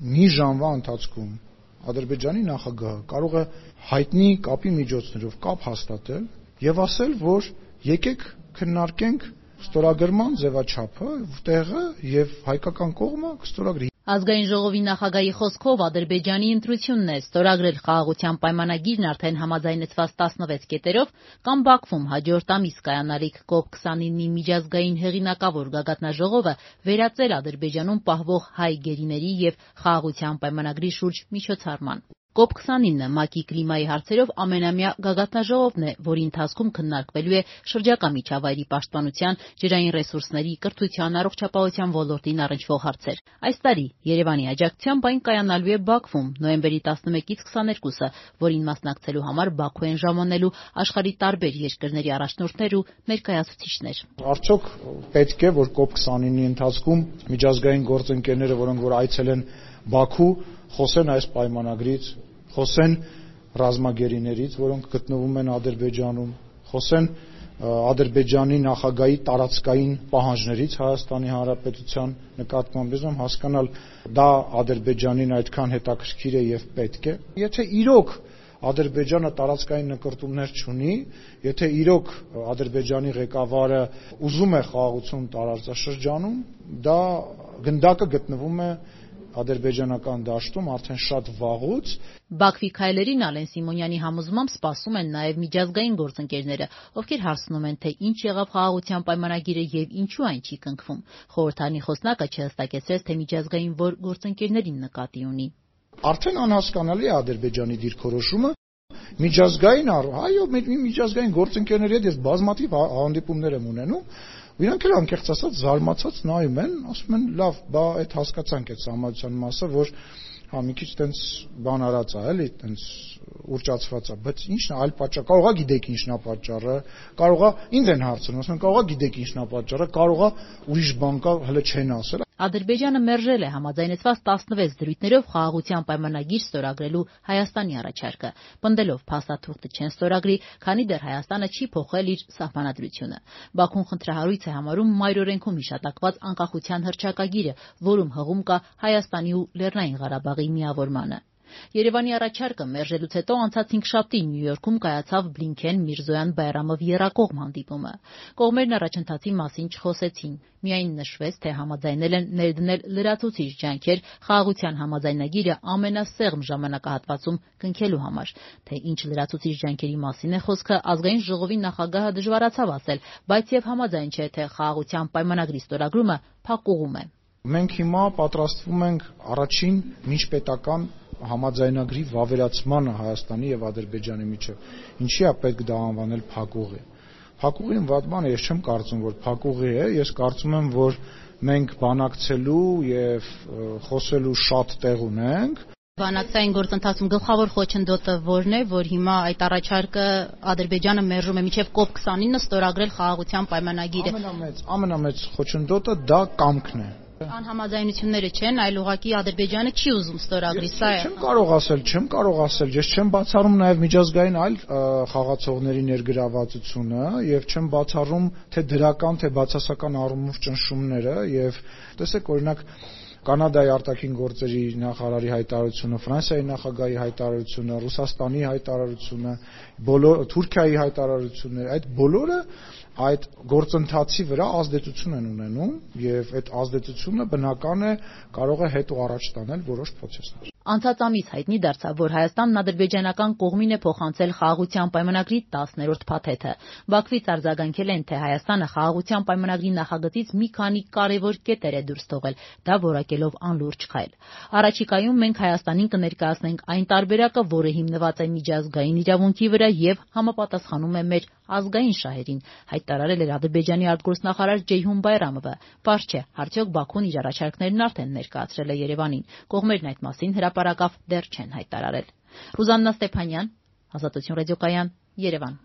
մի ժամվա ընթացքում Ադրբեջանի նախագահը կարող է հայտնի կապի միջոցներով կապ հաստատել եւ ասել, որ եկեք քննարկենք ստորագրման ձևաչափը, տեղը եւ հայկական կողմը կստորագրի։ Ազգային ժողովի նախագահի խոսքով Ադրբեջանի ընտրությունն է ստորագրել խաղաղության պայմանագիրն արդեն համաձայնեցված 16 կետերով կամ Բաքվում հաջորդ ամիս կայանալիք COP29-ի միջազգային հեղինակավոր գագաթնաժողովը վերածել Ադրբեջանում պահվող հայ գերիների եւ խաղաղության պայմանագրի շուրջ միջոցառման։ COP29-ը ՄԱԿ-ի կլիմայի հարցերով ամենամյա գագաթնաժողովն է, որի ընթացքում քննարկվելու է շրջակա միջավայրի պաշտպանության, ջրային ռեսուրսների, կրթության, առողջապահության ոլորտին առնչվող հարցեր։ Այս տարի Երևանի աջակցությամբ այն կայանալու է Բաքվում նոյեմբերի 11-ից 22-ը, որին մասնակցելու համար Բաքու են ժամանելու աշխարհի տարբեր երկրների առաջնորդներ ու ներկայացուցիչներ։ Արդյոք պետք է, որ COP29-ի ընթացքում միջազգային գործընկերները, որոնք որ այցել են Բաքու, խոսեն այս պայմանագրից, խոսեն ռազմագերիներից, որոնք գտնվում են Ադրբեջանում, խոսեն Ադրբեջանի նախագահի տարածքային պահանջներից Հայաստանի Հանրապետության նկատմամբ, ուզում հասկանալ դա Ադրբեջանին այդքան հետաքրքիր է եւ պետք է։ Եթե իրոք Ադրբեջանը տարածքային նկրտումներ չունի, եթե իրոք Ադրբեջանի ղեկավարը ուզում է խաղաղություն տարածաշրջանում, դա գնդակը գտնվում է ադրբեջանական դաշտում արդեն շատ վաղուց։ Բաքվի քայլերին Ալեն Սիմոնյանի համոզմամբ սպասում են նաև միջազգային գործընկերները, ովքեր հարցնում են, թե ինչ եղավ խաղաղության պայմանագիրը եւ ինչու այն չի կնքվում։ Խորհրդարանի խոսնակը չհստակեցրեց, թե միջազգային որ գործընկերներին նկատի ունի։ Արդեն անհասկանալի է Ադրբեջանի դիրքորոշումը միջազգային այո, միջազգային գործընկերների հետ ես բազմաթիվ հանդիպումներ եմ ունենում, իրանք էլ անկեղծ ասած զարմացած նայում են, ասում են լավ, բա այդ հասկացանք այդ համաձայնության մասը, որ մի քիչ տենց բան արած է, էլի, տենց ուռճացված է, բայց ի՞նչն է այլ պատճառ, կարողա գիտեք ի՞նչն է պատճառը, կարողա ինձ են հարցնում, ասում են կարողա գիտեք ի՞նչն է պատճառը, կարողա ուրիշ բան կա, հələ չեն ասել։ Ադրբեջանը մերժել է համաձայնեցված 16 դրույթներով խաղաղության պայմանագիր ստորագրելու Հայաստանի առաջարկը, պնդելով փաստաթուղթը չեն ստորագրի, քանի դեռ Հայաստանը չի փոխել իր սահմանադրությունը։ Բաքուն խնդրահարույց է համարում մայրօրենքում հիշատակված անկախության հռչակագիրը, որում հղում կա Հայաստանի ու Լեռնային Ղարաբաղի միավորմանը։ Երևանի առաջարկը մերժելուց հետո անցած 5-շաբթի Նյու Յորքում կայացավ Բլինքեն-Միրզոյան-Բայրամով եռակողմ հանդիպումը։ Կողմերն առաջընթացի մասին չխոսեցին, միայն նշվեց, թե համաձայնել են ներդնել լրացուցիչ ջանքեր խաղաղության համաձայնագիրը ամենասեղմ ժամանակահատվածում կնքելու համար։ Թե ինչ լրացուցիչ ջանքերի մասին է խոսքը, ազգային ժողովի նախագահը դժվարացավ ասել, բայց եւ համաձայն չէ, թե խաղաղության պայմանագրի ստորագրումը փակուղում է։ Մենք հիմա պատրաստվում ենք առաջին միջպետական համաձայնագրի վավերացմանը Հայաստանի եւ Ադրբեջանի միջեւ։ Ինչի է պետք դա անվանել փակուղի։ Փակուղին վատ բան է, ես չեմ կարծում, որ փակուղի է, ես կարծում եմ, որ մենք բանակցելու եւ խոսելու շատ տեղ ունենք։ Բանակցային գործընթացում գլխավոր խոչընդոտը որն է, որ հիմա այդ առաջարկը Ադրբեջանը մերժում է մինչև COP29-ը ստորագրել խաղաղության պայմանագիրը։ Ամենամեծ խոչընդոտը դա կամքն է։ Անհամաձայնությունները չեն, այլ ուղղակի Ադրբեջանը չի ուզում ստորագրի, սա է։ Չեմ կարող ասել, ես չեմ բացառում նաև միջազգային այլ խաղացողների ներգրավվածությունը եւ չեմ բացառում թե դրական, թե բացասական առումով ճնշումները եւ տեսեք օրինակ Կանադայի արտաքին գործերի նախարարի հայտարարությունը, Ֆրանսիայի նախագահի հայտարարությունը, Ռուսաստանի հայտարարությունը, Թուրքիայի հայտարարությունները, այդ բոլորը այդ գործընթացի վրա ազդեցություն են ունենում եւ այդ ազդեցությունը բնական է կարող է հետ ու առաջ տանել որոշ process-ներ։ Անցած ամիս հայտնի դարձավ, որ Հայաստանն ադրբեջանական կողմին է փոխանցել խաղաղության պայմանագրի 10-րդ փաթեթը։ Բաքվից արձագանքել են, թե Հայաստանը խաղաղության պայմանագրի նախագծից մի քանի կարևոր կետեր է դուրս թողել, դա որակելով անլուրջ քայլ։ Առաջիկայում մենք Հայաստանին կներկայացնենք այն տարբերակը, որը հիմնված է միջազգային իրավունքի վրա եւ համապատասխանում է մեր ազգային շահերին, հայտարարել էր Ադրբեջանի արտգործնախարար Ceyhun Bayramova։ Պարզ չէ, արդյոք Բաքուն իր առաջարկներն արդեն ներկայացրել է Երևանին։ Կողմերն այդ մասին հրապարակավ դեռ չեն հայտարարել։ Ռուզաննա Ստեփանյան, Ազատություն ռադիոկայան, Երևան։